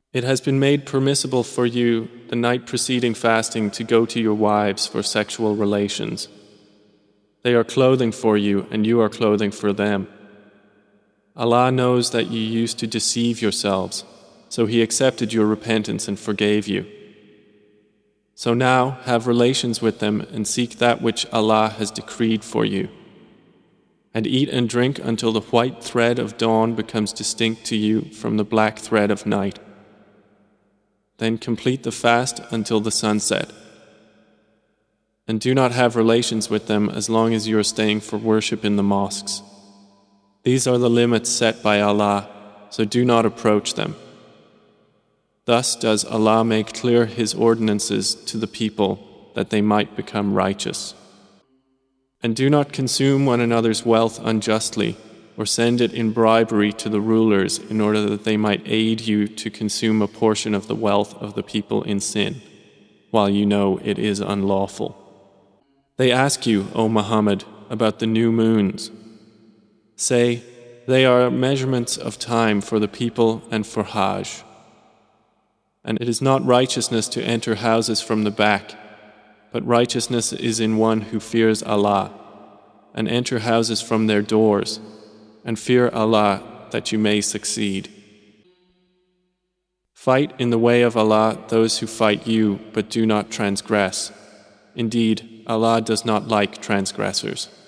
It has been made permissible for you the night preceding fasting to go to your wives for sexual relations. They are clothing for you and you are clothing for them. Allah knows that you used to deceive yourselves, so He accepted your repentance and forgave you. So now have relations with them and seek that which Allah has decreed for you. And eat and drink until the white thread of dawn becomes distinct to you from the black thread of night. Then complete the fast until the sunset. And do not have relations with them as long as you are staying for worship in the mosques. These are the limits set by Allah, so do not approach them. Thus does Allah make clear His ordinances to the people that they might become righteous. And do not consume one another's wealth unjustly, or send it in bribery to the rulers in order that they might aid you to consume a portion of the wealth of the people in sin, while you know it is unlawful. They ask you, O Muhammad, about the new moons. Say, they are measurements of time for the people and for Hajj. And it is not righteousness to enter houses from the back, but righteousness is in one who fears Allah, and enter houses from their doors, and fear Allah that you may succeed. Fight in the way of Allah those who fight you, but do not transgress. Indeed, Allah does not like transgressors.